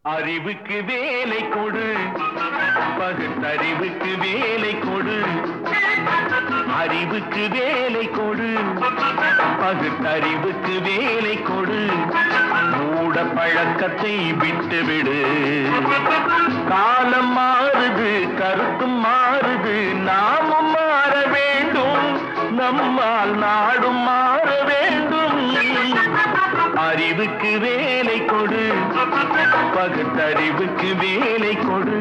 அறிவுக்கு வேலை கொடு, பகுத்தறிவுக்கு வேலை கொடு. அறிவுக்கு வேலை கொடு, பகுத்தறிவுக்கு வேலை கொடு. மூட பழக்கத்தை விட்டுவிடு. காலம் மாறுது, கருத்தும் மாறுது, நாமும் மாற வேண்டும். நம்மால் நாடும் மாற வேண்டும். அறிவுக்கு வேலை கொடு, பகுத்தறிவுக்கு வேலை கொடு.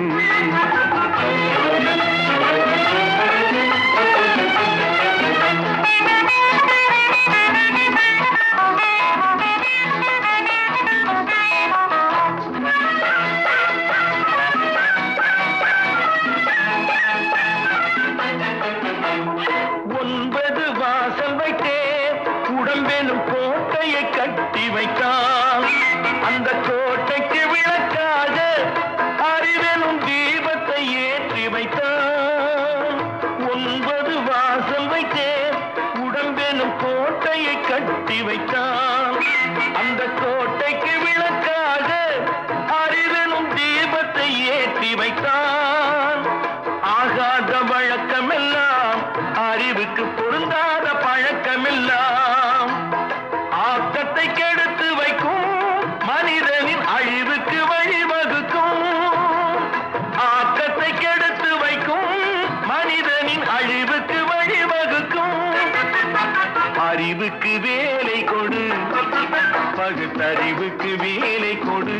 உடம்பெனும் கோட்டையை கட்டி வைத்தான். அந்த கோட்டைக்கு விளக்காக அறிவெனும் தீபத்தை ஏற்றி வைத்தான். 9 வாசல் வைத்தேன், உடம்பெனும் கோட்டையை கட்டி வைத்தான். அந்த கோட்டைக்கு விளக்காக அறிவெனும் தீபத்தை ஏற்றி வைத்தான். ஆகாத வழக்கமெல்லாம், அறிவுக்கு பொருந்தாத பழக்கமெல்லாம் ஆக்கத்தை கெடுத்து வைக்கும், மனிதனின் அழிவுக்கு வழிவகுக்கும். ஆக்கத்தை கெடுத்து வைக்கும், மனிதனின் அழிவுக்கு வழிவகுக்கும். அறிவுக்கு வேலை கொடு, பகுத்தறிவுக்கு வேலை கொடு.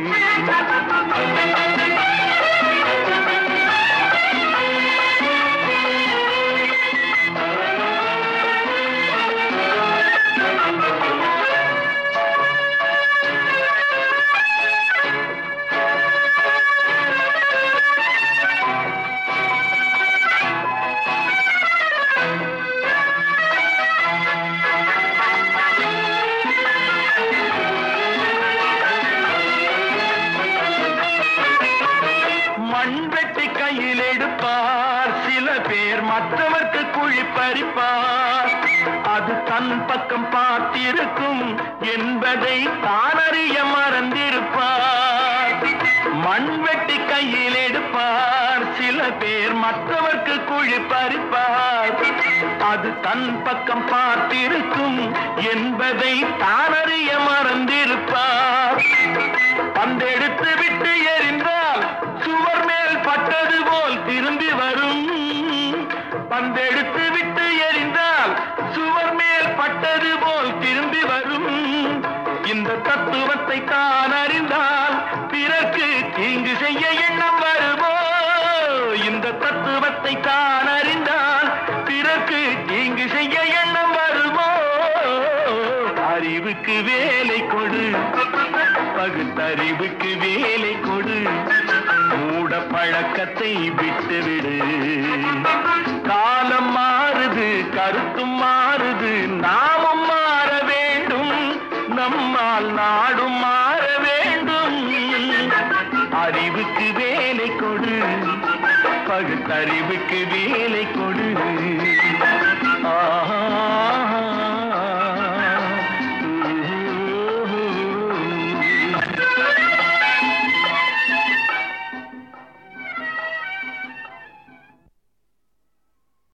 மண்வெட்டி கையில் எடுப்பார் சில பேர், மற்றவர்க்கு குழி பறிப்பார். அது தன் பக்கம் பார்த்திருக்கும் என்பதை தானறிய மறந்திருப்பார். மண்வெட்டி கையில் எடுப்பார் சில பேர், மற்றவர்க்கு குழி பறிப்பார். அது தன் பக்கம் பார்த்திருக்கும் என்பதை தானறிய மறந்திருப்பார். பந்தெடுத்து விட்டு எறிந்தால் சுவர் மேல் பட்டது போல் திரும்பி வரும். பந்தெடுத்து விட்டு எறிந்தால் சுவர் மேல் பட்டது போல் திரும்பி வரும். இந்த தத்துவத்தை தான் அறிந்தால் பிறர்க்கு தீங்கு செய்ய எண்ணம் வருமோ? இந்த தத்துவத்தை தான் அறிந்தால் பிறர்க்கு தீங்கு செய்ய எண்ணம் வருமோ? அறிவுக்கு வேலை கொடு, பகுத்தறிவுக்கு வேலை கொடு. மூட பழக்கத்தை விட்டுவிடு. காலம் மாறுது, கருத்தும் மாறுது, நாமும் மாற வேண்டும். நம்மால் நாடும் மாற வேண்டும். அறிவுக்கு வேலை கொடு, பகுத்தறிவுக்கு வேலை